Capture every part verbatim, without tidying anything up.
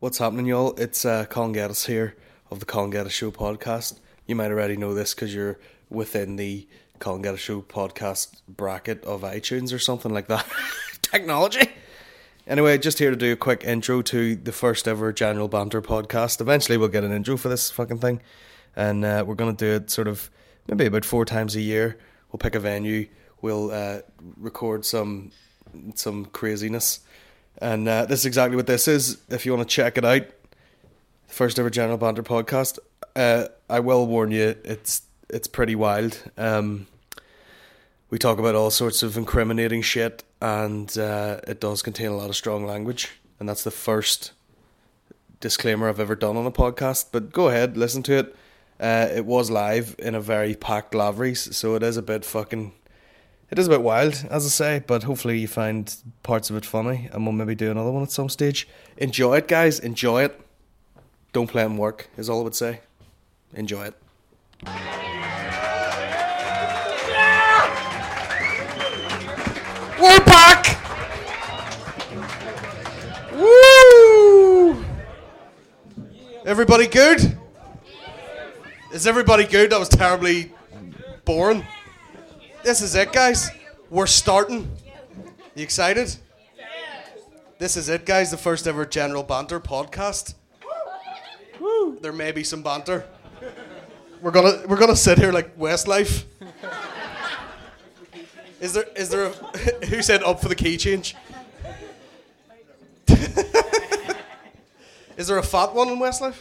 What's happening, y'all? It's uh, Colin Geddes here of the Colin Geddes Show podcast. You might already know this because you're within the Colin Geddes Show podcast bracket of iTunes or something like that. Technology! Anyway, just here to do a quick intro to the first ever General Banter podcast. Eventually we'll get an intro for this fucking thing. And uh, we're going to do it sort of maybe about four times a year. We'll pick a venue. We'll uh, record some some craziness. And uh, this is exactly what this is. If you want to check it out, first ever General Banter podcast. Uh, I will warn you, it's it's pretty wild. Um, we talk about all sorts of incriminating shit, and uh, it does contain a lot of strong language. And that's the first disclaimer I've ever done on a podcast. But go ahead, listen to it. Uh, it was live in a very packed Lavery's, so it is a bit fucking... It is a bit wild, as I say, but hopefully you find parts of it funny, and we'll maybe do another one at some stage. Enjoy it, guys. Enjoy it. Don't play it in work, is all I would say. Enjoy it. Yeah! We're back! Woo! Everybody good? Is everybody good? That was terribly boring. This is it, guys. We're starting. You excited? This is it, guys. The first ever General Banter podcast. Woo. There may be some banter. We're gonna we're gonna sit here like Westlife. Is there is there a, who said up for the key change? Is there a fat one in Westlife?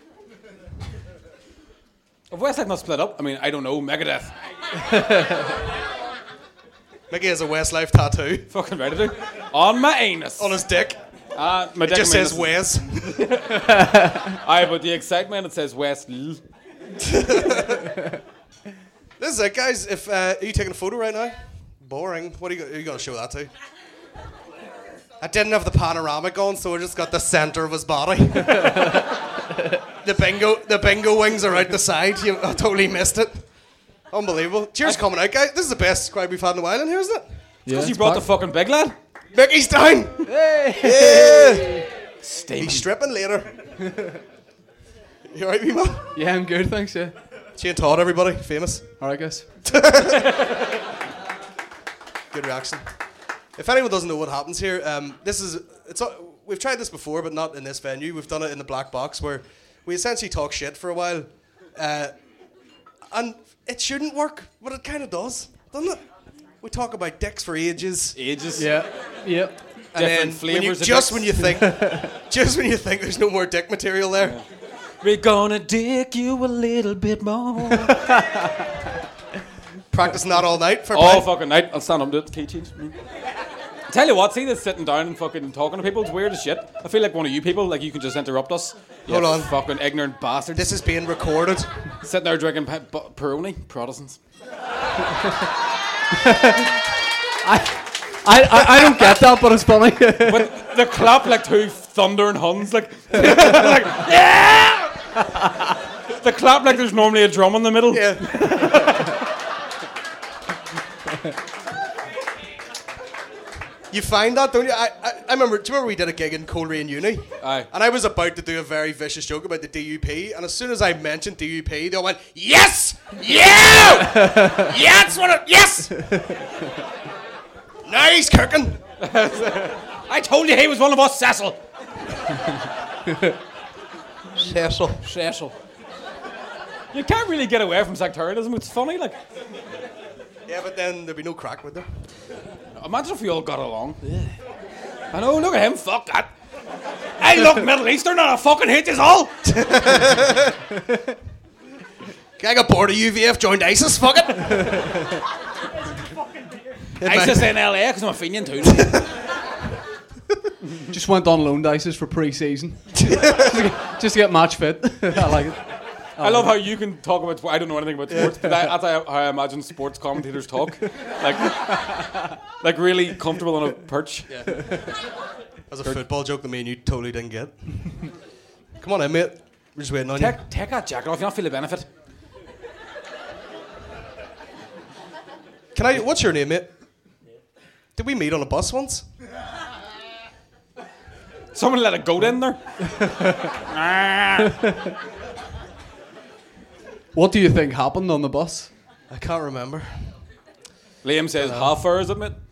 If Westlife not split up, I mean, I don't know, Megadeth. Mickey has a Westlife tattoo. Fucking ready to. On my anus. On his dick. Uh, my it dick just says Wes. Aye, but the excitement, it says West. This is it, guys. If uh, are you taking a photo right now? Boring. What are you, are you going to show that to? I didn't have the panoramic on, so I just got the centre of his body. the bingo, the bingo wings are out the side. You, I totally missed it. Unbelievable. Cheers, I, coming out, guys. This is the best crowd we've had in a while in here, isn't it? Because yeah, you brought back. The fucking big lad. Mickey's down. Hey. Yeah. Steaming. He's stripping later. You alright, wee man? Yeah, I'm good, thanks. Yeah. Shane Todd, everybody, famous. Alright, guys. Good reaction. If anyone doesn't know what happens here, um, this is it's. We've tried this before, but not in this venue. We've done it in the Black Box, where we essentially talk shit for a while, uh, and it shouldn't work, but it kind of does, doesn't it? We talk about dicks for ages, ages. Yeah, yep. And different then flavors. When you, of just dicks. when you think, just when you think there's no more dick material there, yeah. We're gonna dick you a little bit more. Practicing that all night for. All fucking night. I'll stand up and do it. Key change. Tell you what, see this sitting down and fucking talking to people, it's weird as shit. I feel like one of you people, like you can just interrupt us. Hold on. Fucking ignorant bastards. This is being recorded. Sitting there drinking pe- p- Peroni, Protestants. I, I, I, I don't get that, but it's funny. But the clap like two thundering Huns, like, like yeah! The clap like there's normally a drum in the middle. Yeah. You find that, don't you? I, I, I remember, do you remember we did a gig in Coleraine Uni? Aye. And I was about to do a very vicious joke about the D U P, and as soon as I mentioned D U P, they all went, yes! Yeah! Yeah, that's what it, yes! Now he's cooking. I told you he was one of us, Cecil. Cecil. Cecil. You can't really get away from sectarianism, it's funny, like. Yeah, but then there'd be no crack with them. Imagine if we all got along. Yeah. I know, look at him, fuck that. I look Middle Eastern and I fucking hate this all. I got bored of U V F, joined ISIS, fuck it. ISIS in L A, because I'm a Fenian too. Just went on loan to ISIS for pre-season. just, to get, just to get match fit. I like it. I love how you can talk about. I don't know anything about sports, but I, that's how I imagine sports commentators talk, like, like really comfortable on a perch. Yeah. That's a football joke that me and you totally didn't get. Come on in, mate. We're just waiting on take, you. Take that jacket off. You don't feel the benefit. Can I? What's your name, mate? Did we meet on a bus once? Someone let a goat in there. What do you think happened on the bus? I can't remember. Liam says, half hours, isn't it?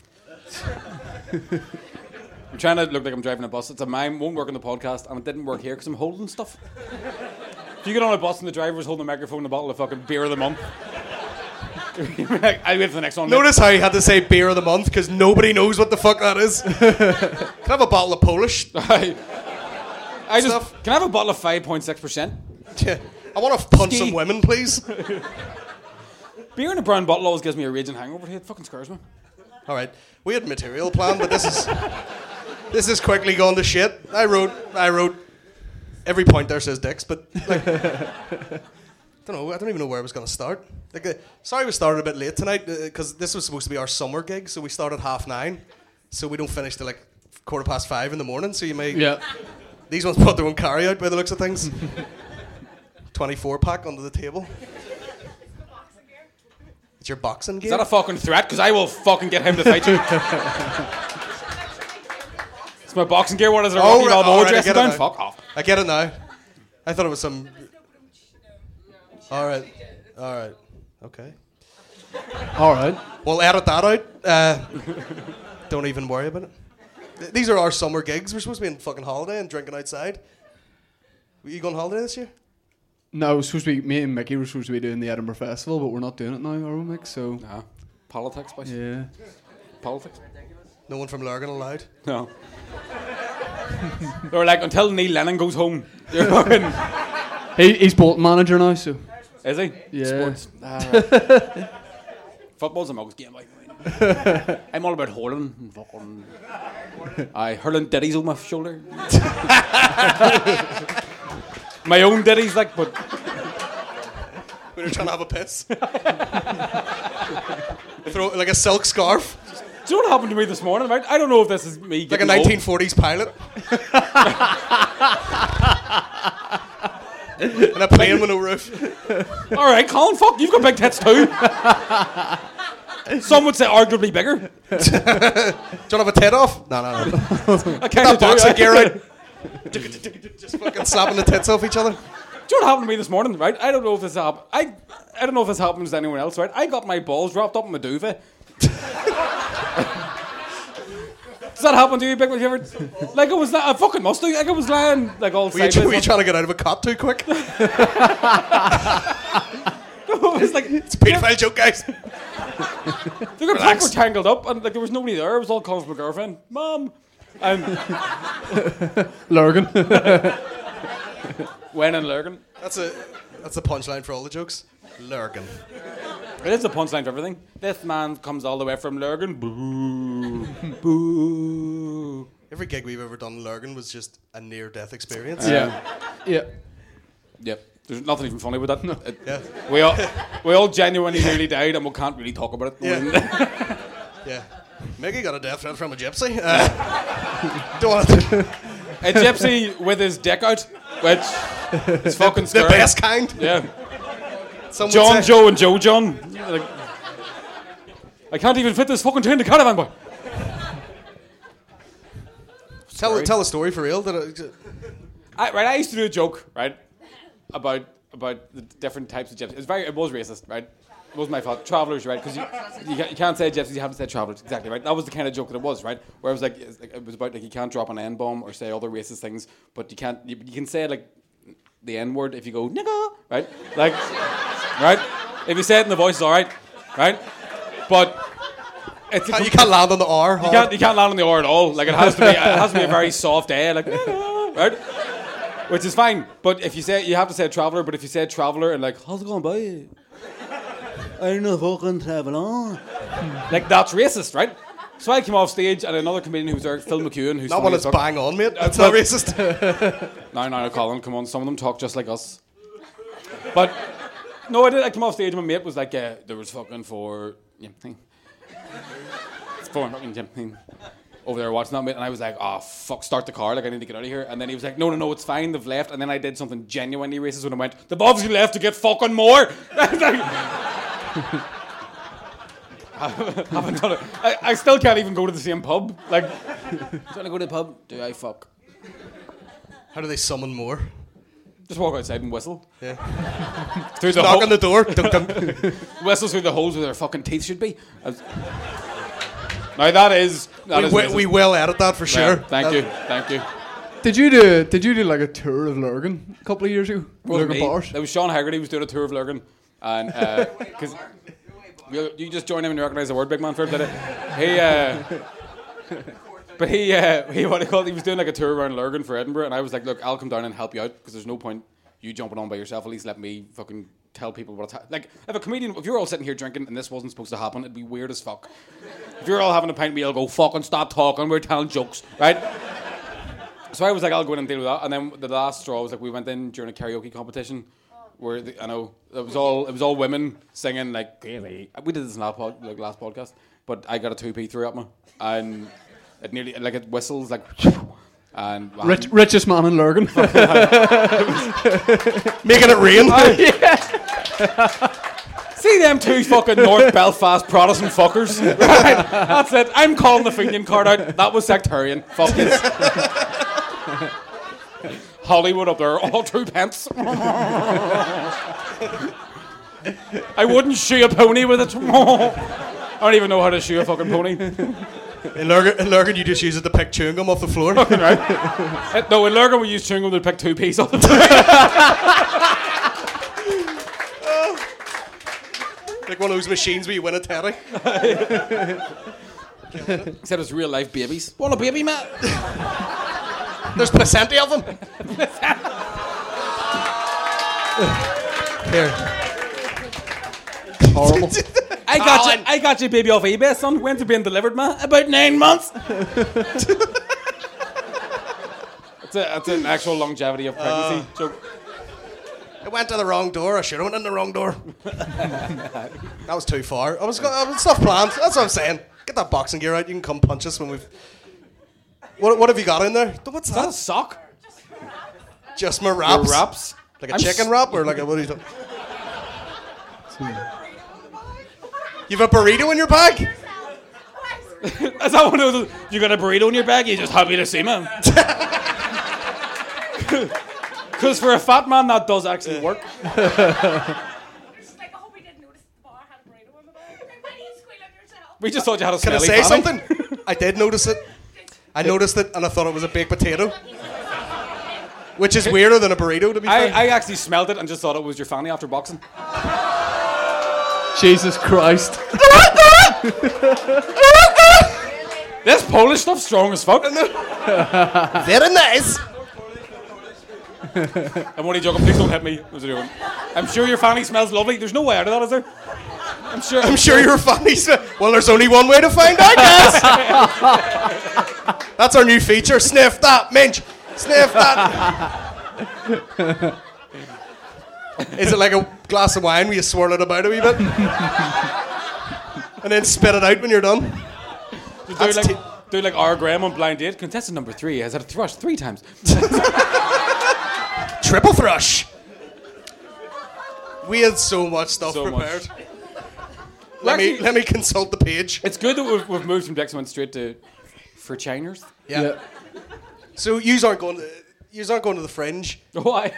I'm trying to look like I'm driving a bus. It's a mime, won't work on the podcast, and it didn't work here because I'm holding stuff. If you get on a bus and the driver's holding a microphone and a bottle of fucking beer of the month, I wait for the next one. Notice how he had to say beer of the month because nobody knows what the fuck that is. Can I have a bottle of Polish? I, I just Stuff. can I have a bottle of five point six percent? Yeah. I want to punch Ski. some women, please. Beer in a brown bottle always gives me a raging hangover. It fucking scares me. All right, we had material planned, but this is this is quickly gone to shit. I wrote, I wrote. Every point there says dicks, but like, I don't know. I don't even know where I was going to start. Like, uh, sorry, we started a bit late tonight because uh, this was supposed to be our summer gig, so we started half nine, so we don't finish till like quarter past five in the morning. So you may, Yeah. these ones brought their own carry out by the looks of things. Twenty-four pack under the table. It's your boxing gear. Is that a fucking threat? Because I will fucking get him to fight you. It's my boxing gear. What is it? A Oh, Rocky right, Balboa all right, I dressing get it down? now. Fuck off. I get it now. I thought it was some. All right, all right, okay. All right. We'll edit that out. Uh, don't even worry about it. Th- These are our summer gigs. We're supposed to be on fucking holiday and drinking outside. Were you going on holiday this year? No, it was supposed to be me and Mickey were supposed to be doing the Edinburgh Festival, but we're not doing it now, are we, Mick? So Nah. Politics, boys. yeah. Politics. No one from Lurgan allowed. No. They were like, until Neil Lennon goes home. You're fucking... He, he's Bolton manager now, so Is he? Yeah. Sports. Ah, right. Football's a mug's game, like. I'm all about hurling and fucking. I hurling ditties on my shoulder. My own ditties, like, but We were trying to have a piss. Throw like a silk scarf, do you know what happened to me this morning? Right? I don't know if this is me. like a getting old. nineteen forties pilot. And a plane with no roof. All right, Colin, fuck, you've got big tits too. Some would say arguably bigger. Do you want to have a tit off? No, no, no. I That can't do boxing it. gear out. Just fucking slapping the tits off each other. Do you know what happened to me this morning? Right? I don't know if this happened. I I don't know if this happens to anyone else. Right? I got my balls wrapped up in my duvet. Does that happen to you, Big Mac? You ever, like it was, I fucking must do. Like I was lying, like all Were you, sideways. were you trying to get out of a cot too quick? It's like It's a paedophile joke, guys. the kids were tangled up, and like there was nobody there. It was all calling for my girlfriend, Mom, and Lurgan. when and Lurgan. That's a that's a punchline for all the jokes. Lurgan. It is the punchline for everything. This man comes all the way from Lurgan. Boo, boo. Every gig we've ever done in Lurgan was just a near-death experience. Yeah. Yeah. Yep. There's nothing even funny with that. It- Yeah. We all we all genuinely nearly died, and we can't really talk about it. Yeah. Yeah. Mickey got a death threat from a gypsy. Uh, don't want to. A gypsy with his dick out, which is fucking The scary. best kind. Yeah. Some would John, say. Joe, and Joe John. Like, I can't even fit this fucking train to Caravan Boy. Tell Sorry. tell a story for real. Did it, I, right, I used to do a joke, right, about about the different types of gypsies. It's very, it was racist, right? It was my fault. Travelers, right? Because you, you, can't, you can't say gypsies, you have to say travelers. Exactly, right? That was the kind of joke that it was, right? Where it was like, it's like it was about like you can't drop an N bomb or say other racist things, but you can't. You, you can say like the N word if you go nigga, right? Like, right? If you say it in the voice, it's all right, right? But it's a you can't land on the R. You can't, you can't land on the R at all. Like it has to be, it has to be a very soft A, like right, which is fine. But if you say you have to say traveler, but if you say traveler and like how's it going, boy? I don't know fucking traveler. Like that's racist, right? So I came off stage and another comedian who was there, Phil McEwen, who's Not funny when as it's fuck. bang on, mate. That's but- not racist. No, no, no, Colin, come on. Some of them talk just like us. But no, I did. I came off stage and my mate was like, uh, there was fucking four. Yeah, thing. It's four fucking gym thing over there watching that, mate. And I was like, oh fuck, start the car. Like I need to get out of here. And then he was like, no, no, no, it's fine. They've left. And then I did something genuinely racist when I went, they've obviously left to get fucking more. I was like, I haven't done it. I, I still can't even go to the same pub. Like, do you want to go to the pub? Do I fuck? How do they summon more? Just walk outside and whistle. Yeah. Through the Knock hole- on the door. Dunk, dunk. Whistle through the holes where their fucking teeth should be. As- now that is that we, is we, racist. we will edit that for sure. Yeah, thank That- you, thank you. Did you do? Did you do like a tour of Lurgan a couple of years ago? Wasn't Lurgan me. bars. It was Sean Haggerty who was doing a tour of Lurgan, and because you, you just join him and you recognise the word, big man. For it, did it? He, uh, but he, uh, he what do you call it? He was doing like a tour around Lurgan for Edinburgh, and I was like, look, I'll come down and help you out because there's no point you jumping on by yourself. At least let me fucking tell people what's ha- like. If a comedian, if you're all sitting here drinking and this wasn't supposed to happen, it'd be weird as fuck. If you're all having a pint, we'll go fucking stop talking. We're telling jokes, right? So I was like, I'll go in and deal with that. And then the last straw was like, we went in during a karaoke competition, where the, I know it was all it was all women singing like. We did this in last pod, like last podcast, but I got a two p through at me, and it nearly like it whistles like. And Rich, richest man in Lurgan. Making it rain. See them two fucking North Belfast Protestant fuckers. Right, that's it. I'm calling the Fenian card out. That was sectarian. Fuck it. Hollywood up there, all two pence. I wouldn't shoe a pony with it. I don't even know how to shoe a fucking pony. In Lurgan, in Lurgan, you just use it to pick chewing gum off the floor. Right? Uh, no, in Lurgan we use chewing gum to pick two peas off the floor. Like one of those machines where you win a teddy. Except it's real life babies. Want a baby, Matt? There's plenty of them. Here. Horrible. I got you. I got your baby off eBay, son. When's it being delivered, man? About nine months. That's, a, that's an actual longevity of pregnancy Uh, joke. I went to the wrong door. I should have went in the wrong door. That was too far. I was go- I was stuff planned. That's what I'm saying. Get that boxing gear out. You can come punch us when we've. What What have you got in there? What's Is that a that? sock? Just my Your wraps. wraps? Like a I'm chicken s- wrap or like a what are you doing? You've a burrito in your bag? Is that one of those? You got a burrito in your bag? You're just happy to see me. Because for a fat man, that does actually work. She's like, I hope he didn't notice the bar had a burrito in the bag. Why do you squeal on yourself? We just thought you had a Can I smelly say fanny. something? I did notice it. I noticed it and I thought it was a baked potato. Which is weirder than a burrito, to be I, fair. I actually smelled it and just thought it was your fanny after boxing. Jesus Christ. This Polish stuff's strong as fuck. Very nice. I'm only joking. Please don't hit me. I was joking. I'm sure your fanny smells lovely. There's no way out of that, is there? I'm sure. I'm sure you're funny. Well, there's only one way to find out, guys. That's our new feature. Sniff that, Minch. Sniff that. Is it like a glass of wine where you swirl it about a wee bit? And then spit it out when you're done? do That's like, t- do like R. Graham on Blind Date. Contestant number three has had a thrush three times. Triple thrush. We had so much stuff So much. prepared. Let me Actually- let me consult the page. It's good that we've, we've moved from Dixon straight to for Chiners. Yeah. Yeah. So yous aren't going to yous aren't going to the Fringe. Why?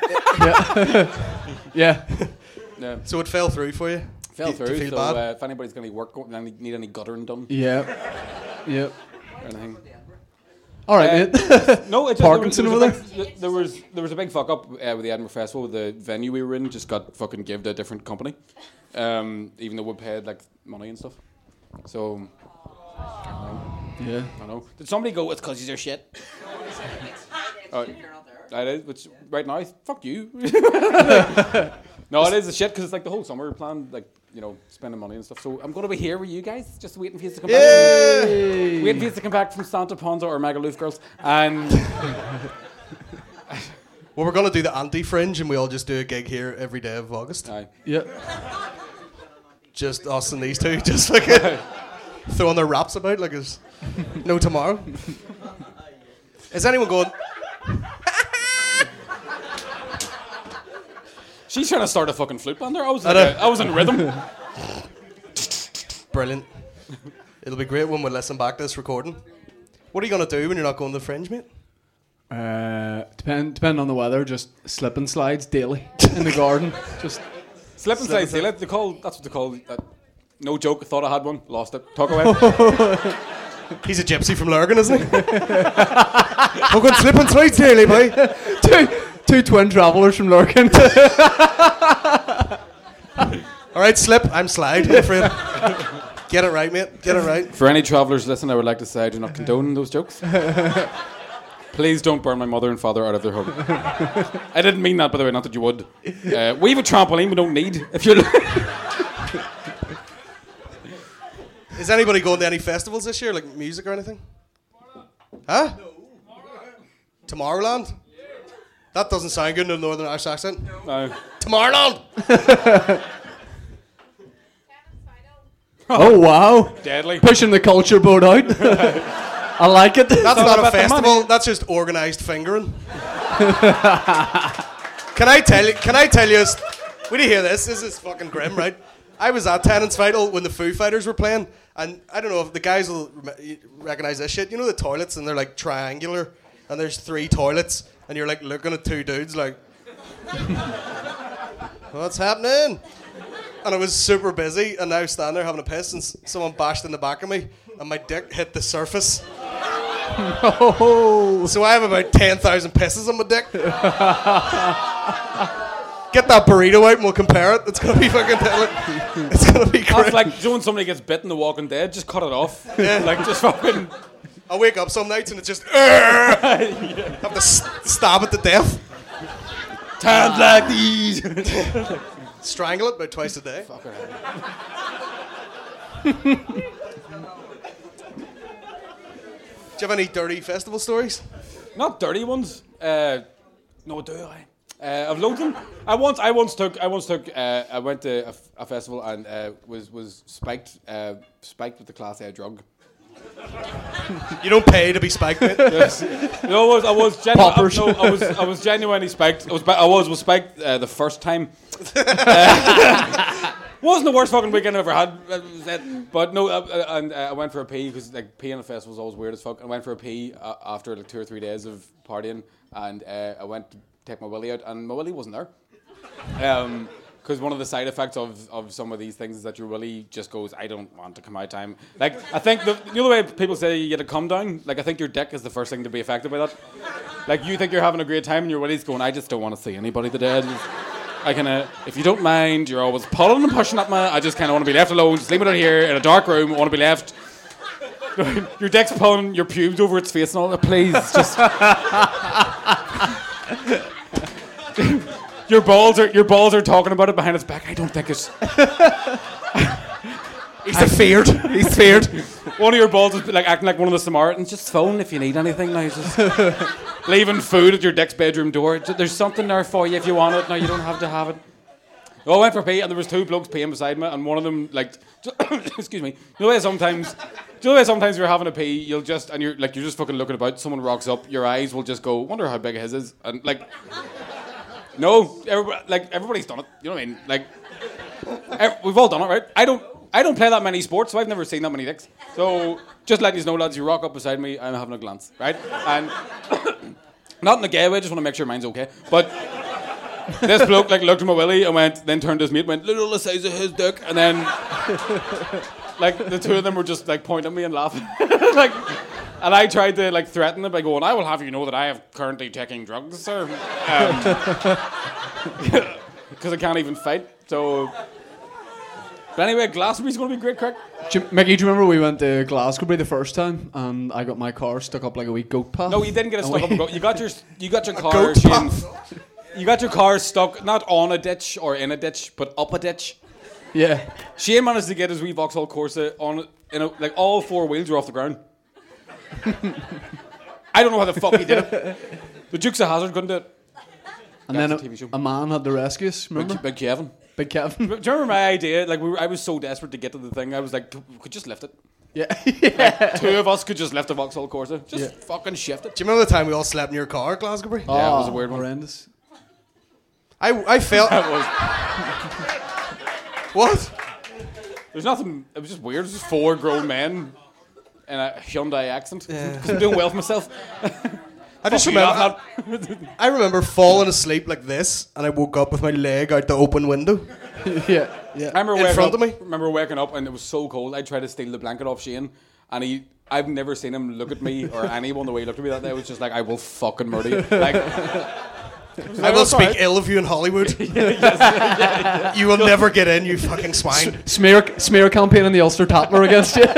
Yeah. No. So it fell through for you. Fell Do- do you through. feel So bad? uh, if anybody's going to work, go- any- need any guttering done Yeah. Yeah. or anything. All right, Uh, mate. No, it just, Parkinson there was, over there, was a big, there was there was a big fuck up uh, with the Edinburgh Festival. The venue we were in just got fucking given to a different company, um, even though we paid like money and stuff. So Yeah. I don't know. Did somebody go? It's because you're shit. Oh, that is. Which right now, fuck you. No, it is a shit because it's like the whole summer plan, like you know, spending money and stuff. So I'm going to be here with you guys, just waiting for you to come back. Yeah. Waiting for you to come back from Santa Ponza or Magaluf Girls, and Well, we're gonna do the anti-Fringe, and we all just do a gig here every day of August. aye. Yeah. Just us and these two, just like throwing their raps about like it's no tomorrow. Is anyone going? She's trying to start a fucking flute band there. I was, I like, know. I was in rhythm. Brilliant. It'll be great when we listen back to this recording. What are you gonna do when you're not going to the Fringe, mate? Uh, depend depending on the weather, just slip and slides daily in the garden. Just Slip and slide, they, they call, that's what they call that. No joke, I thought I had one, lost it. Talk away. He's a gypsy from Lurgan, isn't he? We're going slip and slide daily, boy. two two twin travellers from Lurgan. All right, slip. I'm slide. I'm afraid. Get it right, mate. Get it right. For any travellers listening, I would like to say I do not condone those jokes. Please don't burn my mother and father out of their home. I didn't mean that, by the way, not that you would. Uh, we have a trampoline we don't need. If you're Is anybody going to any festivals this year, like music or anything? Huh? Tomorrowland? That doesn't sound good in a Northern Irish accent. No. Tomorrowland! Oh wow! Deadly. Pushing the culture boat out. I like it. That's not not a about the festival. money. That's just organised fingering. Can I tell you? Can I tell you? When you hear this, this is fucking grim, right? I was at Tennant's Vital when the Foo Fighters were playing, and I don't know if the guys will re- recognise this shit. You know the toilets, and they're like triangular, and there's three toilets, and you're like looking at two dudes like, what's happening? And I was super busy, and I was standing there having a piss, and s- someone bashed in the back of me, and my dick hit the surface. Oh. So I have about ten thousand pisses on my dick. Get that burrito out and we'll compare it. It's going to be fucking... It's going to be great. That's like, you know when somebody gets bit in The Walking Dead, just cut it off. Yeah. Like, just fucking... I wake up some nights and it's just... yeah. Have to s- stab it to death. Times like these. Strangle it about twice a day. Fuck it. Do you have any dirty festival stories? Not dirty ones. Uh, no, do I? Uh, I've loads of them. I once, I once took, I once took, uh, I went to a, f- a festival and uh, was was spiked, uh, spiked with the Class A drug. You don't pay to be spiked, mate. Yes. No, I was, I was, genu- Poppers. I, no, I was, I was genuinely spiked. I was, I was, was spiked uh, the first time. Uh, wasn't the worst fucking weekend I ever had, but no. Uh, uh, and uh, I went for a pee because like peeing at a festival is always weird as fuck. I went for a pee uh, after like two or three days of partying, and uh, I went to take my willy out, and my willy wasn't there. Um, Because one of the side effects of, of some of these things is that your willy just goes, I don't want to come out time. Like, I think, the, you know the way people say you get a come down? Like, I think your dick is the first thing to be affected by that. Like, you think you're having a great time and your willy's going, I just don't want to see anybody today. I, just, I kind of, if you don't mind, you're always pulling and pushing at me. I just kind of want to be left alone, just leave it out here in a dark room. I want to be left. Your dick's pulling your pubes over its face and all that. Please, just... Your balls are your balls are talking about it behind its back. I don't think it's. He's feared. He's feared. One of your balls is like acting like one of the Samaritans. Just phone if you need anything. Now, just leaving food at your dick's bedroom door. There's something there for you if you want it. No, you don't have to have it. I went for pee and there was two blokes peeing beside me, and one of them like, excuse me. You know the way sometimes, do you know the way sometimes you're having a pee, you'll just and you're like you're just fucking looking about. Someone rocks up, your eyes will just go, wonder how big his is, and like. No, everybody, like everybody's done it. You know what I mean? Like, ev- we've all done it, right? I don't, I don't play that many sports, so I've never seen that many dicks. So, just letting you know, lads, you rock up beside me, I'm having a glance, right? And not in a gay way, just want to make sure mine's okay. But this bloke like looked at my willy and went, then turned to his mate, and went, little the size of his dick, and then like the two of them were just like pointing at me and laughing, like. And I tried to like threaten them by going, I will have you know that I have currently taking drugs, sir. Because I can't even fight. So, but anyway, Glastonbury's going to be great crack. Do you- Mickey, do you remember we went to Glasgow the first time and I got my car stuck up like a wee goat path? No, you didn't get it And stuck we- up. a go- You got your you got your car. goat Shane, path. you got your car stuck not on a ditch or in a ditch, but up a ditch. Yeah. Shane managed to get his wee Vauxhall Corsa on, in a, like all four wheels were off the ground. I don't know how the fuck he did it. The Dukes of Hazzard couldn't do it. And That's then a a, T V show. a man had to rescue us, remember? Big, big Kevin. Big Kevin. Do you remember my idea? Like we were, I was so desperate to get to the thing. I was like, we could just lift it. Yeah. Like, two of us could just lift a Vauxhall Corsa. Just Yeah. fucking shift it. Do you remember the time we all slept in your car at Glasgow? Oh, Yeah, it was a weird one. horrendous. I, I felt... It was. What? There's nothing. It was just weird. It was just four grown men in a Hyundai accent. Because I'm doing well for myself. I just Fuck you, remember. laugh I remember falling asleep like this, and I woke up with my leg out the open window. yeah, yeah. I remember In waking front up, of me? remember waking up and it was so cold. I tried to steal the blanket off Shane, and he. I've never seen him look at me or anyone the way he looked at me that day. It was just like, I will fucking murder you. Like, I will "Oh, sorry." speak ill of you in Hollywood. You will never get in, you fucking swine. Smear smear campaign in the Ulster Tatler against you.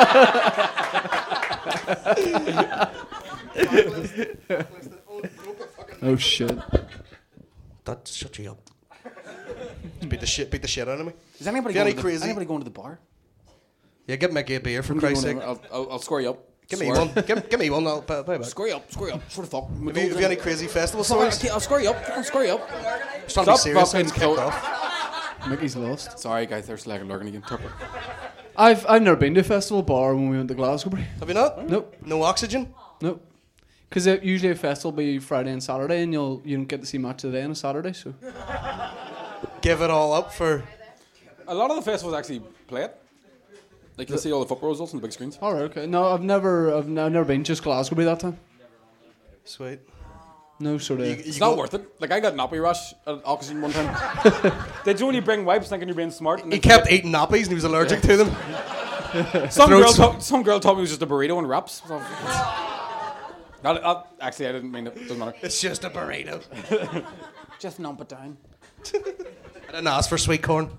Oh shit. That shut you up. Just beat the shit, beat the shit out of me. Is anybody, Is going any to the, crazy- anybody going to the bar? Yeah, give Mickey a beer for Anybody Christ's sake. going to- I'll, I'll, I'll score you up. Give me Swear. one. Give, give me one. I'll pay, pay back. Score you up. Score you up. Swear to fuck. Have you, have you any crazy festival stories? Okay, I'll score you up. I'll score you up. Just trying to be Stop serious. fucking It's kicked kill- off. Mickey's lost. Sorry, guys. There's like a lurking again. Tupper. I've I've never been to a festival bar when we went to Glasgow. Have you not? Nope, No oxygen? nope. Because usually a festival be Friday and Saturday, and you'll you don't get to see much of the day on a Saturday. So Give it all up for. A lot of the festivals actually play it. Like you'll see all the football results on the big screens. all right, okay. No, I've never I've, n- I've never been. Just Glasgow by that time. Sweet. No sort of. You- you It's not go- worth it. Like I got nappy rash at Oxygen one time. They do only bring wipes thinking you're being smart. And He then kept eating nappies and he was allergic to them. some girl, throats- to- some girl told me it was just a burrito and wraps. So. Not, not, actually, I didn't mean it. Doesn't matter. It's just a burrito. Just numb it down. I didn't ask for sweet corn.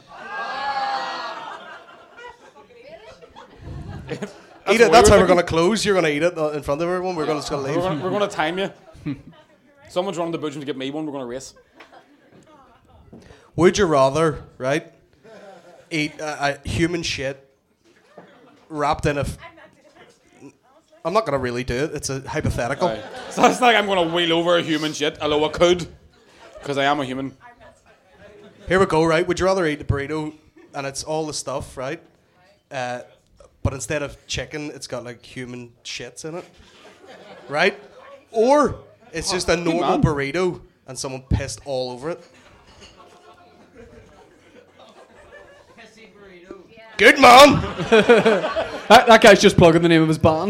Eat it. what That's we how were we're going to close. You're going to eat it uh, in front of everyone. We're going to We're leave. gonna, we're gonna time you. Someone's running the budget to get me one. We're gonna race. Would you rather, right, eat uh, a human shit wrapped in a... F- I'm not going to really do it. It's a hypothetical. Right. So it's like I'm gonna wheel over a human shit. Although I could, because I am a human. Here we go, right? Would you rather eat a burrito and it's all the stuff, right? Uh, but instead of chicken, it's got like human shits in it, right? Or it's just a normal man. burrito and someone pissed all over it. Good man. That, that guy's just plugging the name of his band.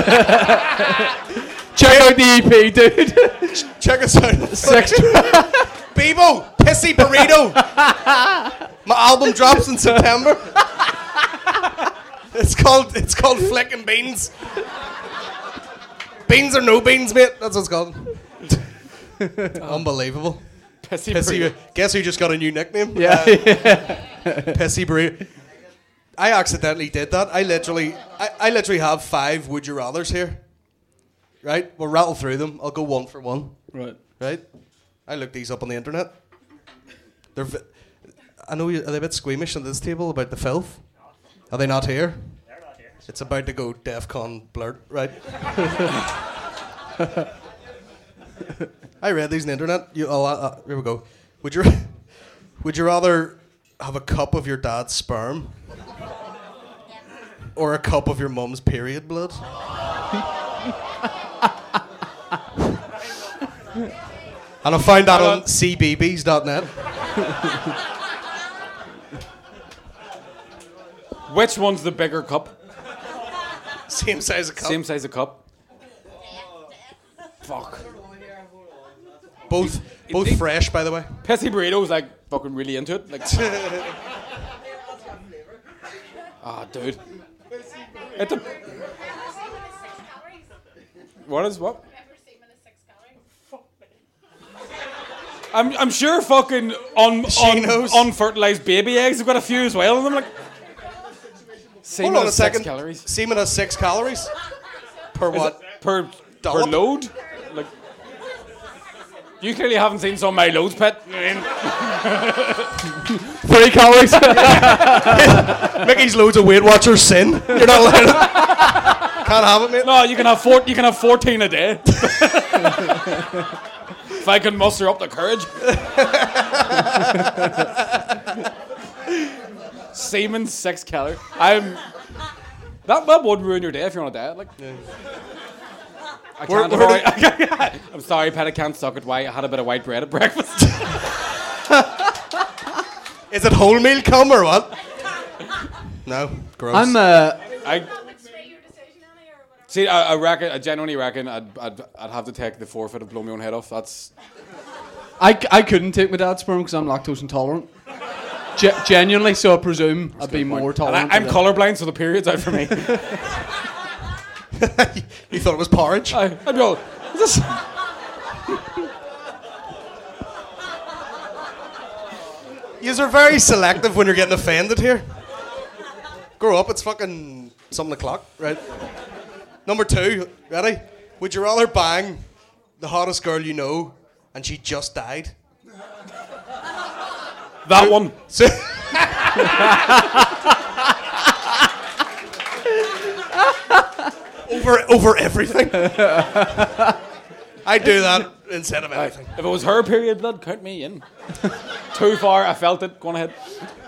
Check out the E P, dude. Check us out. Sex. Bebo, pissy burrito. My album drops in September. It's called it's called Flickin' Beans. Beans or no beans, mate. That's what it's called. Unbelievable. Pissy Pissy. burrito. Guess who just got a new nickname? Yeah. Uh, Pissy burrito. I accidentally did that. I literally, I, I literally have five would you rather's here. Right? We'll rattle through them. I'll go one for one. Right. Right? I looked these up on the internet. They're, vi- I know. You, are they a bit squeamish on this table about the filth? Are they not here? They're not here. It's about to go DEFCON blurt, right? I read these on the internet. You, oh, uh, uh, here we go. Would you, would you rather have a cup of your dad's sperm, or a cup of your mum's period blood? And I found that on c b b s dot net. Which one's the bigger cup? Same size of cup. Same size of cup. Fuck. Both, both it- fresh, by the way. Pissy burrito's like fucking really into it. Like. Ah, dude. It de- what is what? I'm I'm sure fucking un, She un, knows. unfertilized baby eggs have got a few as well in them. Like. Semen Hold on a has six second. calories Semen has six calories per Is what? it per per Dollop? load. Like. You clearly haven't seen some of my loads, pet. Three calories. Mickey's loads of Weight Watchers sin. You're not allowed to. Can't have it, mate. No, you can have four. You can have fourteen a day. If I can muster up the courage. Semen six calories. I'm. That, that would ruin your day if you're on a diet. Like. I Where- can't. where avoid- I'm sorry, Pat. I can't suck it. Why? I had a bit of white bread at breakfast. Is it wholemeal cum or what? No, gross. I'm uh, I. See, I, I reckon, I genuinely reckon I'd, I'd, I'd have to take the forfeit of blow my own head off. That's. I, I couldn't take my dad's sperm because I'm lactose intolerant. Ge- genuinely, so I presume I'd be more And tolerant. I, I'm to that. colourblind, so the period's out for me. You thought it was porridge? I, I'd be all, is this? Yous are very selective when you're getting offended here. Grow up, it's fucking something o'clock, right? Number two, ready? Would you rather bang the hottest girl you know and she just died? That one. So over over everything. I do that instead of anything. If it was her period blood, count me in. Too far, I felt it. Go on ahead.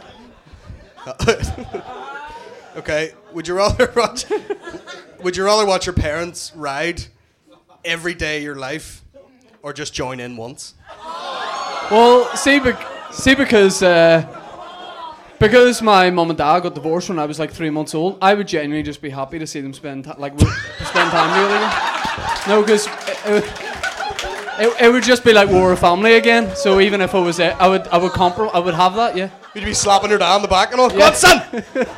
Okay. Would you rather watch? Would you rather watch your parents ride every day of your life, or just join in once? Well, see, bec- see because uh, because my mum and dad got divorced when I was like three months old, I would genuinely just be happy to see them spend t- like w- spend time together. No, because it, it, would- it, it would just be like we were a family again. So even if I was, uh, I would I would comprom- I would have that. Yeah. You'd be slapping her down the back and all. Yeah. What, son?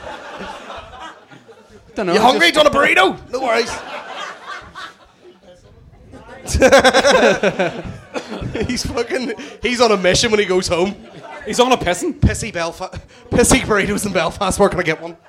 Don't know. You hungry? just- Do you want a burrito? No worries. He's fucking. He's on a mission when he goes home. He's on a pissing. Pissy Belfast. Pissy burritos in Belfast. Where can I get one?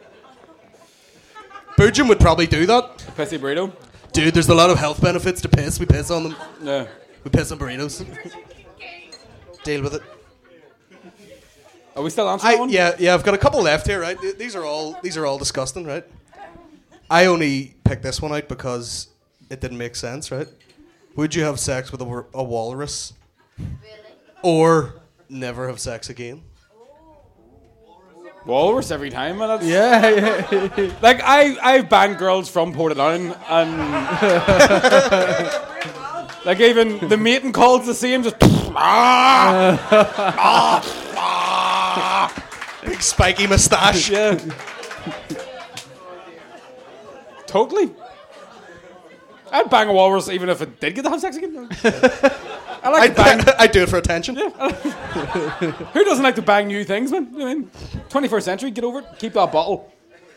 Boojum would probably do that. Pissy burrito. Dude, there's a lot of health benefits to piss. We piss on them. Yeah. We piss on burritos. Deal with it. Are we still answering I, that one? yeah, yeah. I've got a couple left here. Right. Th- These are all. These are all disgusting. Right. I only picked this one out because it didn't make sense. Right. Would you have sex with a, wa- a walrus, or never have sex again? Walrus every time, man. That's, Yeah, yeah. Like, I, I've banged girls from Portadown, and... like, even the mating call's the same, just... ah, ah, ah. Big spiky moustache. Yeah. Totally. I'd bang a walrus even if it did get to have sex again. I like I to bang... I do it for attention. Who doesn't like to bang new things, man? You know what I mean? twenty-first century, get over it. Keep that bottle.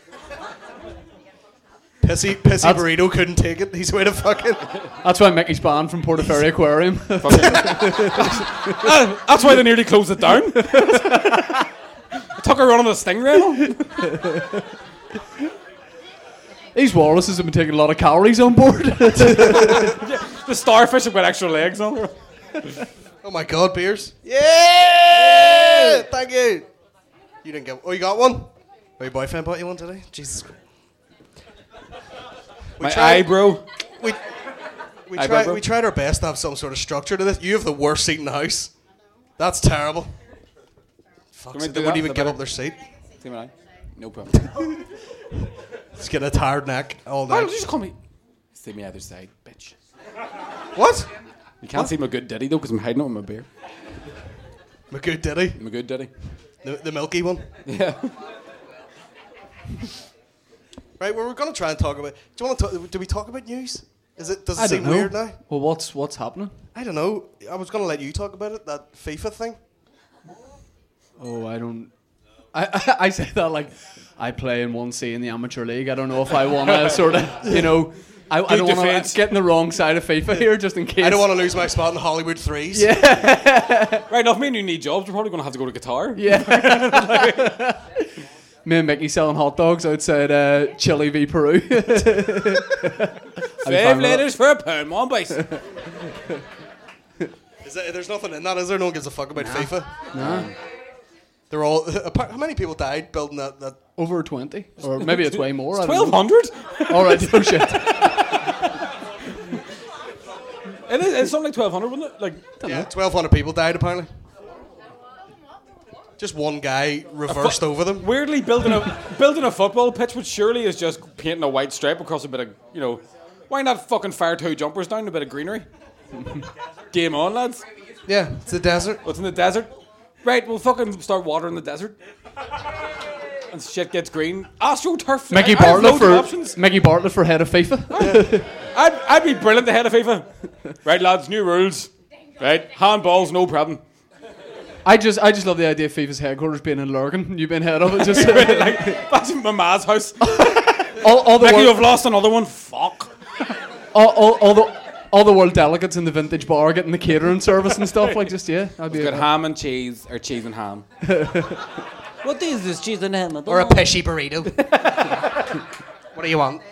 Pissy, pissy burrito couldn't take it. He's way to fucking. That's why Mickey's banned from Portaferry Aquarium. Fucking- Uh, That's why they nearly closed it down. Took her running a stingray. These walruses have been taking a lot of calories on board. The starfish have got extra legs on. Oh my god, beers. Yeah! Thank you. You didn't get. Oh, you got one? Oh, your boyfriend bought you one today? Jesus Christ. We My tried- eyebrow. We, we, Eyebrow, tried, bro. we tried our best to have some sort of structure to this. You have the worst seat in the house. That's terrible. Fuck, me to they do wouldn't that? even Is give that up their seat. See my eye? No problem. Just get a tired neck all Why night. don't you just call me? See me other side, bitch. What? You can't see my good daddy though, because I'm hiding it with my beer. My good ditty. I'm a good daddy. The, the milky one. Yeah. Right, well, we're going to try and talk about. Do you want to? Talk, do we talk about news? Is it? Does it I seem don't know. weird now? Well, what's what's happening? I don't know. I was going to let you talk about it. That FIFA thing. Oh, I don't. I, I I say that like I play in one C in the amateur league. I don't know if I want to sort of, you know, I, I don't want defense. to get in the wrong side of FIFA here just in case. I don't want to lose my spot in the Hollywood threes. Yeah. Right, now if me and you need jobs, we're probably going to have to go to Qatar. Yeah. Me and Mickey selling hot dogs outside uh, Chile v Peru. Five letters for a pound, one base. Is that, there's nothing in that, is there? No one gives a fuck about FIFA. Nah. They're all. Apart, how many people died building that? that Over twenty, or maybe it's way more. I don't Twelve know. hundred. All right, oh shit. It is. It's something like twelve hundred, wasn't it? Like yeah, twelve hundred people died apparently. Just one guy reversed over them. weirdly building a building a football pitch, which surely is just painting a white stripe across a bit of, you know, why not fucking fire two jumpers down a bit of greenery? Game on, lads. Yeah, it's the desert. What's in the desert? Right, we'll fucking start watering the desert. and shit gets green. AstroTurf. Mickey I, I have Bartlett loads of for options. Mickey Bartlett for head of FIFA. I'd, I'd be brilliant the head of FIFA. Right, lads, new rules. Right, handballs, no problem. I just I just love the idea of FIFA's headquarters being in Lurgan. You've been head of it, just Like, that's my ma's house. all, all the Mickey, world, you've lost another one. Fuck. all, all, all the all the world delegates in the vintage bar getting the catering service and stuff. Like just yeah, I'd be Got ham and cheese, or cheese and ham. What is this cheese and ham? I don't Or a know. pishy burrito. What do you want?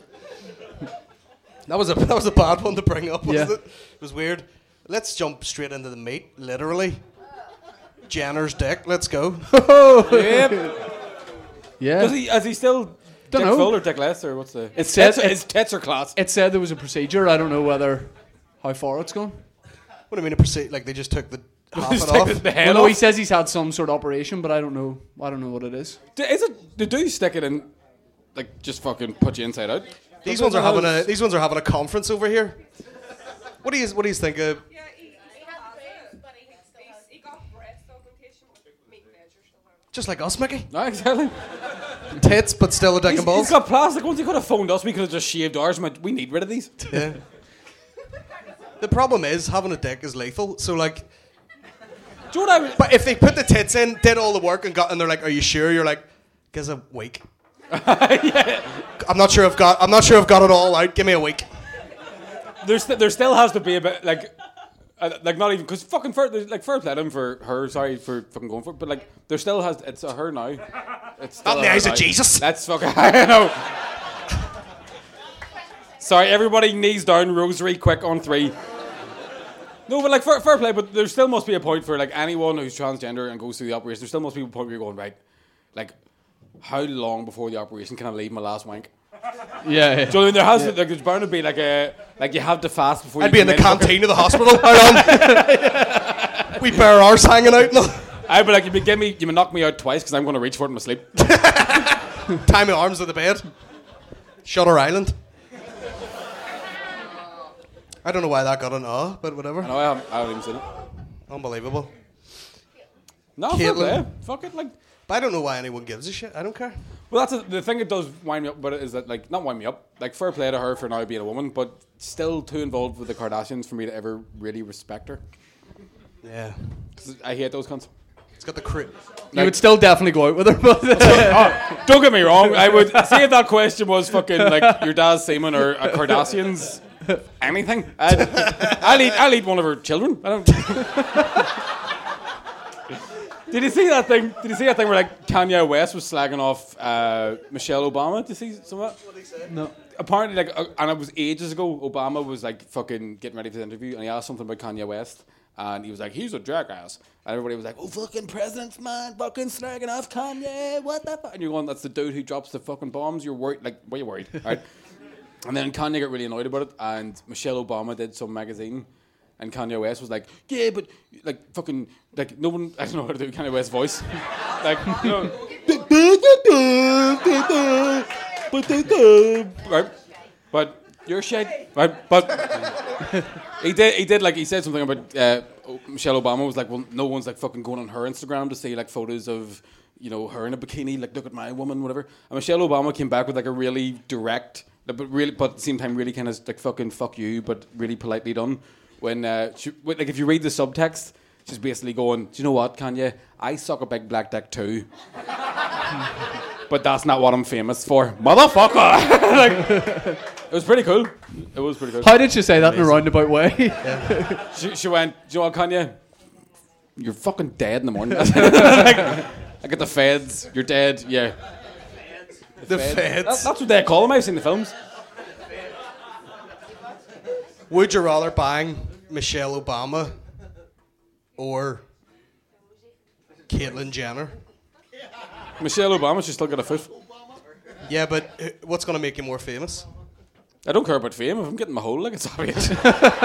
That was a that was a bad one to bring up, wasn't Yeah. it? It was weird. Let's jump straight into the meat, literally. Jenner's dick. Let's go. Yep. yeah. Is he, is he still Don't dick know. full or dick less, or what's the... It His says- tits, his tits are class. It said there was a procedure. I don't know whether how far it's gone. What do you mean a proceed? Like they just took the half Just it take off? the- the Well, head no, off. he says he's had some sort of operation, but I don't know. I don't know what it is. D- Is it... They do stick it in... Like, just fucking put you inside out? These ones are having a these ones are having a conference over here. What do you what do you think of? Yeah, he, he had the but he, he's, he got breast augmentation with meat measures. Just like us, Mickey. No, exactly. Tits, but still a dick He's, and balls. he's got plastic ones. He could have phoned us. We could have just shaved ours. and went, we need rid of these. Yeah. The problem is having a dick is lethal. So like, Do you know what I would... but if they put the tits in, did all the work, and got, and they're like, "Are you sure?" You're like, "Gives a week." yeah. I'm not sure I've got. I'm not sure I've got it all out. Give me a week. There's st- there still has to be a bit like, uh, like not even because fucking fair, there's, like fair play to him for her. Sorry for fucking going for it, but like there still has it's a her now. It's still Not in a the her eyes of now. Jesus. That's fucking. I know. Sorry, everybody, knees down, rosary, quick on three. No, but like fair, fair play, but there still must be a point for like anyone who's transgender and goes through the operation. There still must be a point where you're going right, like, how long before the operation can I leave my last wank? Yeah. yeah. Do you know what I mean? There has to, like, there's bound to be like a like you have to fast before. I'd you be in come the canteen of the hospital. How long? We bare ours hanging out. No. I'd be like, you give me, you may knock me out twice because I'm going to reach for it in my sleep. Tie my arms to the bed. Shutter Island. I don't know why that got an ah, but whatever. No, I haven't, I haven't even seen it. Unbelievable. No, fair Caitlin. play. Fuck it, like. But I don't know why anyone gives a shit. I don't care. Well, that's a, the thing that does wind me up about it is that, like, not wind me up. Like, fair play to her for now being a woman, but still too involved with the Kardashians for me to ever really respect her. Yeah. 'Cause I hate those cunts. It's got the cri- You would still definitely go out with her, but Oh, don't get me wrong. I would say if that question was fucking like your dad's semen or a Kardashian's anything. I'd, I'll eat. I'll eat one of her children. I don't. Did you see that thing? Did you see that thing where like Kanye West was slagging off uh, Michelle Obama? Did you see some of that? What did he say? No. Apparently, like, uh, and it was ages ago. Obama was like fucking getting ready for the interview, and he asked something about Kanye West, and he was like, "He's a jackass," and everybody was like, "Oh, fucking president's man, fucking slagging off Kanye, what the fuck?" And you're going, "That's the dude who drops the fucking bombs." You're worried, like, why are you worried, right? And then Kanye got really annoyed about it, and Michelle Obama did some magazine. And Kanye West was like, yeah, but, like, fucking, like, no one, I don't know how to do Kanye West's voice. Like, you know. Right? But you're shit. Right? But he did, he did, like, he said something about uh, Michelle Obama was like, well, no one's, like, fucking going on her Instagram to see, like, photos of, you know, her in a bikini, like, look at my woman, whatever. And Michelle Obama came back with, like, a really direct, but really, but at the same time, really kind of, like, fucking fuck you, but really politely done. When, uh, she, like, if you read the subtext, she's basically going, do you know what, Kanye? I suck a big black dick too. But that's not what I'm famous for. Motherfucker! Like, it was pretty cool. It was pretty cool. how did she say that in a roundabout way? She, she went, do you know what, Kanye? You're fucking dead in the morning. Like, I get the feds. You're dead. Yeah. The feds. That, that's what they call them. I've seen the films. Would you rather bang Michelle Obama or Caitlyn Jenner? Michelle Obama, she's still got a foot. Yeah, but uh, what's going to make you more famous? I don't care about fame. If I'm getting my hole, like, it's obvious. Do you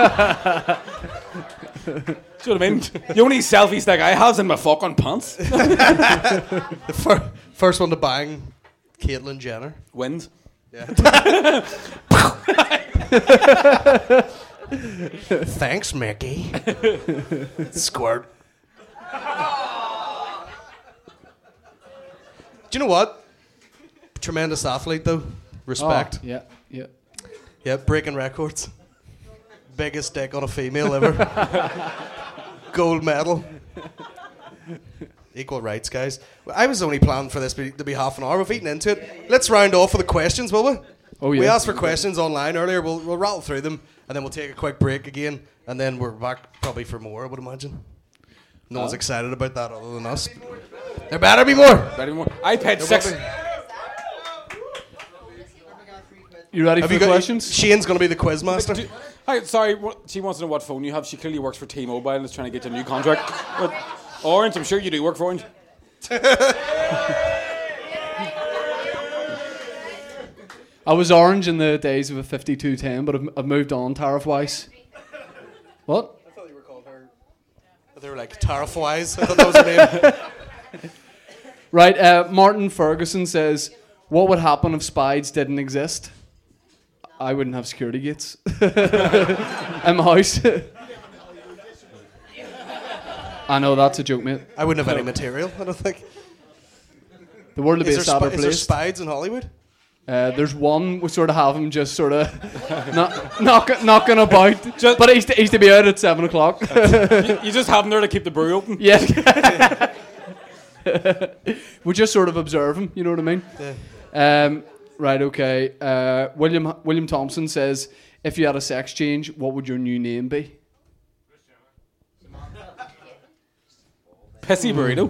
know what I mean? The only selfie stick I have is in my fucking pants. The fir- first one to bang Caitlyn Jenner. Wins. Thanks, Mickey. Squirt. Do you know what? Tremendous athlete, though. Respect. Oh, yeah, yeah. Yeah, breaking records. Biggest dick on a female ever. Gold medal. Equal rights, guys. I was only planning for this be, to be half an hour. We've eaten into it. Let's round off with the questions, will we? Oh, yeah. We asked for questions online earlier. We'll, we'll rattle through them, and then we'll take a quick break again, and then we're back probably for more, I would imagine. No one's excited about that other than us. There better be more. Ready more? I paid six. You ready Have for you the got questions? Shane's going to be the quiz master. Do- Hi, sorry. What, she wants to know what phone you have. She clearly works for T-Mobile and is trying to get you a new contract. But Orange, I'm sure you do work for Orange. I was Orange in the days of a fifty-two ten, but I've, I've moved on tariff-wise. What? I thought you were calling her. They were like tariff-wise. I thought that was her name. Right, uh, Martin Ferguson says, what would happen if Spides didn't exist? I wouldn't have security gates in my house. I know, that's a joke, mate. I wouldn't have any material, I don't think. The world would be Is a there, sadder spi- is there place. spides in Hollywood? Uh, there's one we sort of have him just sort of not, knock, knocking about, Just- but he's to, he's to be out at seven o'clock. you, you just have him there to keep the brew open. Yeah. We just sort of observe him, you know what I mean? Yeah. Um, right, okay. Uh, William William Thompson says, if you had a sex change, what would your new name be? Pissy burrito.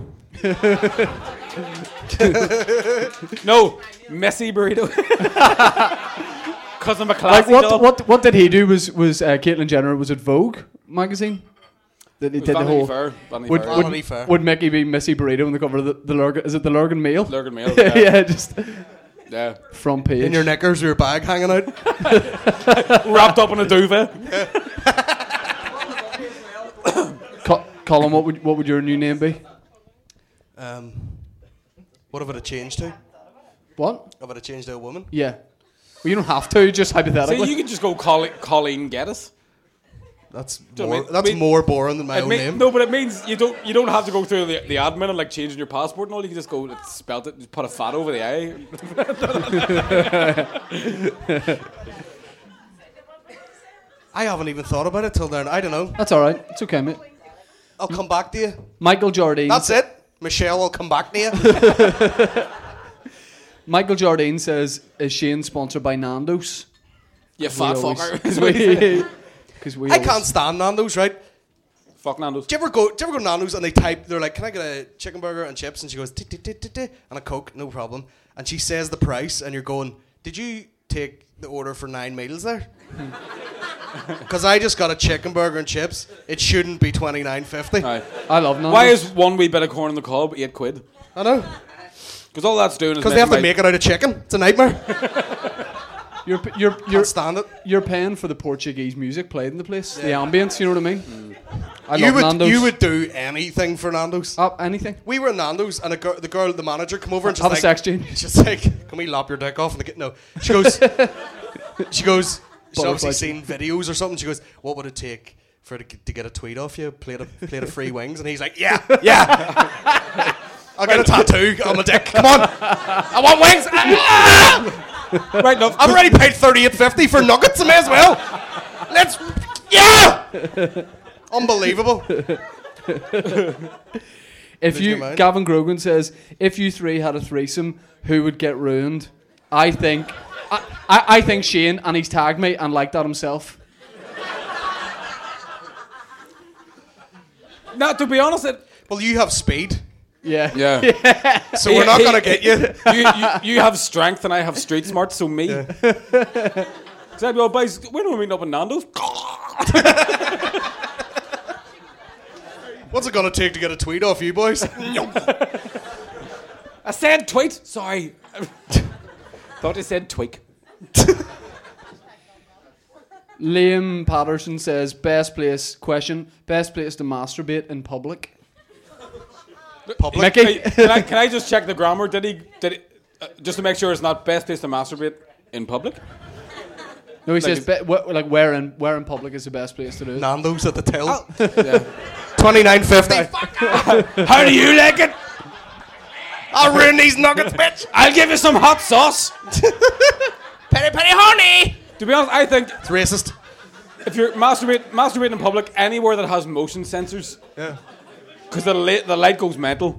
No, messy burrito. Cause I'm a Like classy what dog. what what did he do? Was was uh, Caitlyn Jenner? Was it Vogue magazine? That he It was did the Vanity whole. Fair. Vanity Would, Fair. would, Vanity Fair. would Mickey be Missy Burrito on the cover of the, the Lurgan? Is it the Lurgan Mail? Lurgan Mail. yeah, Yeah. just yeah. front page. In your knickers, your bag hanging out. Wrapped up in a duvet. Co- Colin, what would what would your new name be? Um, what if it had changed to? What? If it had changed to a woman? Yeah. Well, you don't have to. Just See, hypothetically. you could just go Colleen, Colleen Geddes. That's Do you know more, what I mean? that's I mean- more boring than my It own mean- name. No, but it means you don't you don't have to go through the, the admin and like changing your passport and all. You can just go it's spelt it, just put a fat over the eye. I haven't even thought about it till then. I don't know. That's all right. It's okay, mate. I'll come back to you. Michael Jardine. That's it. Michelle will come back to you. Michael Jardine says, "Is Shane sponsored by Nando's?" You fat We always- fucker. 'cause we, 'cause we I always- can't stand Nando's, right? Fuck Nando's. Do you ever go? Do you ever go to Nando's and they type? They're like, "Can I get a chicken burger and chips?" And she goes, "Tick, tick, tick, tick, tick," and a Coke, no problem. And she says the price, and you're going, "Did you take the order for nine meals there?" Because I just got a chicken burger and chips. It shouldn't be twenty nine fifty. Aye. I love Nando's. Why is one wee bit of corn in the cob eight quid? I know. Because all that's doing is Because they have to making my- make it out of chicken. It's a nightmare. you're p- you're you're Can't stand it. you're paying for the Portuguese music played in the place, the ambience. You know what I mean? I You love would Nando's. you would do anything for Nando's. Oh, anything. We were in Nando's and a girl, the girl, the manager, come over and she's Have a like, sex change. she's like, "Can we lop your dick off?" And the kid, no, she goes, she goes, she's obviously Butterfly. seen videos or something. She goes, "What would it take for to, to get a tweet off you? Plate of plate of free wings?" And he's like, "Yeah, yeah, I'll get a tattoo on my dick. Come on, I want wings." Ah! Right, love. I've already paid thirty eight fifty for nuggets. I may as well. Let's, yeah, unbelievable. If Lose you, your mind. Gavin Grogan says, if you three had a threesome, who would get ruined? I think, I, I, I think Shane, and he's tagged me and liked that himself. Now, to be honest, it, Well, you have speed, Yeah. yeah. so we're not gonna get you. you, you. You have strength and I have street smart, so me. Because I'd be all, boys, when are we meeting up in Nando's? What's it gonna take to get a tweet off you boys? I said tweet. Sorry. Thought I said tweak. Liam Patterson says, best place, question, best place to masturbate in public? Public. Mickey? Hey, can, I, can I just check the grammar? Did he? Did he, uh, just to make sure it's not best place to masturbate in public? No, he Like says, be, wh- like, where in, where in public is the best place to do it? Nando's at the till. Yeah. Twenty nine fifty. How do you like it? I'll ruin these nuggets, bitch. I'll give you some hot sauce. Penny, penny, honey. To be honest, I think It's racist. if you're masturbate, masturbating in public, anywhere that has motion sensors, Yeah. because the, li- the light goes mental.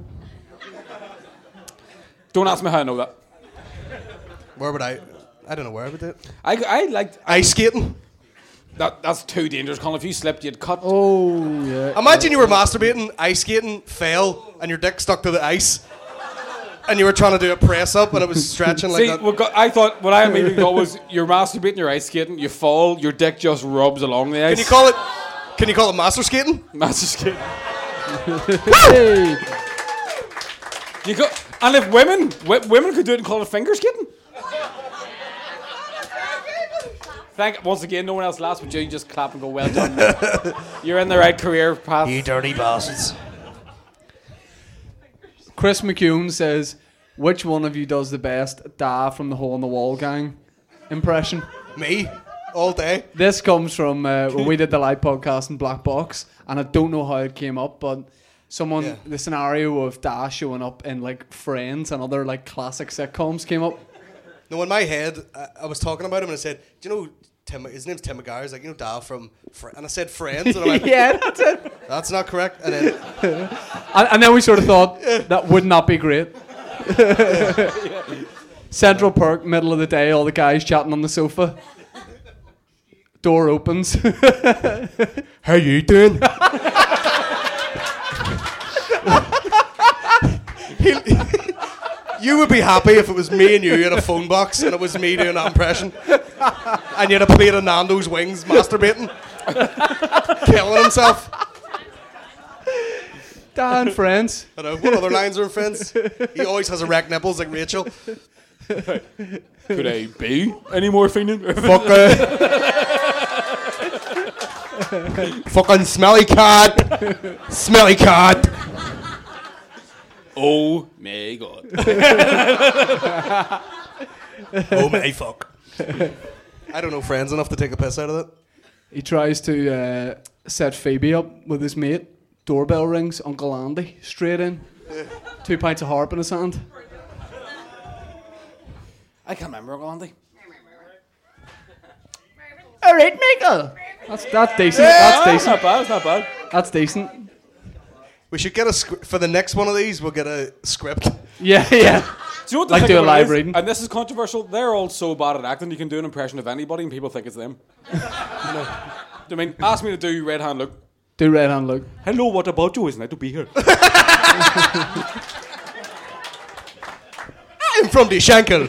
Don't ask me how I know that. Where would I? I don't know where I would do it. I, I liked... Ice skating. That, that's too dangerous, Colin. If you slipped, you'd cut. Oh, yeah. Imagine you were masturbating, ice skating, fell, and your dick stuck to the ice. And you were trying to do a press up and it was stretching like See, that. what got, I thought, what I immediately thought was, you're masturbating, you're ice skating, you fall, your dick just rubs along the ice. Can you call it Can you call it master skating? Master skating. Hey. You go, and if women, w- women could do it and call it finger skating. Thank, once again, no one else laughs but you, you just clap and go, well done. You're in the right career path. You dirty bastards. Chris McCune says, which one of you does the best Da from the Hole in the Wall gang impression? Me? All day? This comes from uh, when we did the live podcast in Black Box, and I don't know how it came up, but someone, Yeah. the scenario of Da showing up in like Friends and other like classic sitcoms came up. No, in my head, I, I was talking about him and I said, do you know Tim, his name's Tim McGarry. He's like, you know, Dal from Fr-, and I said Friends, and I went, Yeah, that's it. that's not correct. And then And, and then we sort of thought that would not be great. Central Perk, middle of the day, all the guys chatting on the sofa. Door opens. how you doing? You would be happy if it was me and you in a phone box and it was me doing that impression. And you had a plate of Nando's wings masturbating. Killing himself. Dan, friends. I know. What other lines are in Friends? He always has erect nipples like Rachel. Could I be any more feeling? Fuck uh, fucking smelly cat. Smelly cat. Oh my god. Oh my fuck. I don't know Friends enough to take a piss out of it. He tries to uh, set Phoebe up with his mate. Doorbell rings. Uncle Andy straight in. Two pints of harp in his hand. I can't remember, Uncle Andy. All right, Michael. That's that's decent. That's That's decent. not bad, it's not bad. That's decent. We should get a sc- for the next one of these. We'll get a script. Yeah, yeah. Do you know what the Like thing do a about it live is? reading. And this is controversial. They're all so bad at acting, you can do an impression of anybody and people think it's them. You know? I mean, ask me to do Red Hand Luke. Do Red Hand Luke. Hello, what about you? It's nice to be here. I'm from the Shankill.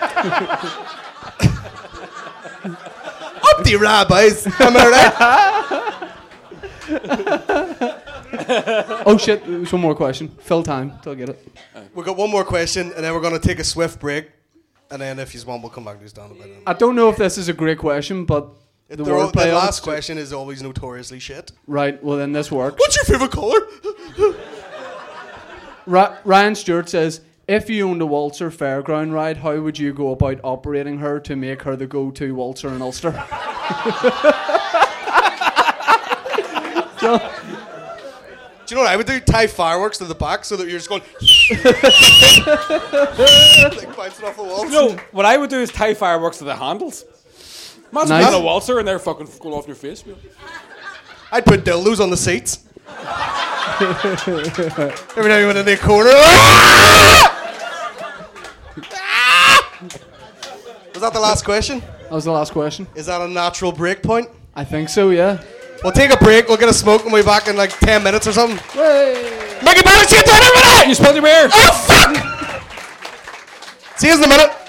Up the rabbis. Am I right? Oh shit! There's one more question. Fill time till I get it. We've got one more question, and then we're going to take a swift break. And then if you want, we'll come back to this down a bit. I don't know if this is a great question, but the The, ro- wordplay the of last it- question is always notoriously shit. Right. Well, then this works. What's your favourite colour? Ra- Ryan Stewart says, if you owned a Waltzer fairground ride, how would you go about operating her to make her the go-to Waltzer in Ulster? So, Do you know what I would do? Tie fireworks to the back so that you're just going like bouncing off the walls. No, what I would do is tie fireworks to the handles. Imagine Nice. being a waltzer and they're fucking going off in your face. I'd put dildos on the seats. Every time you went in the corner. Was that the last question? that was the last question. Is that a natural break point? I think so, yeah. We'll take a break, we'll get a smoke, and we'll be back in like ten minutes or something. Hey. Make it better, see you in a minute! You spilled your beer! Oh, fuck! See you in a minute.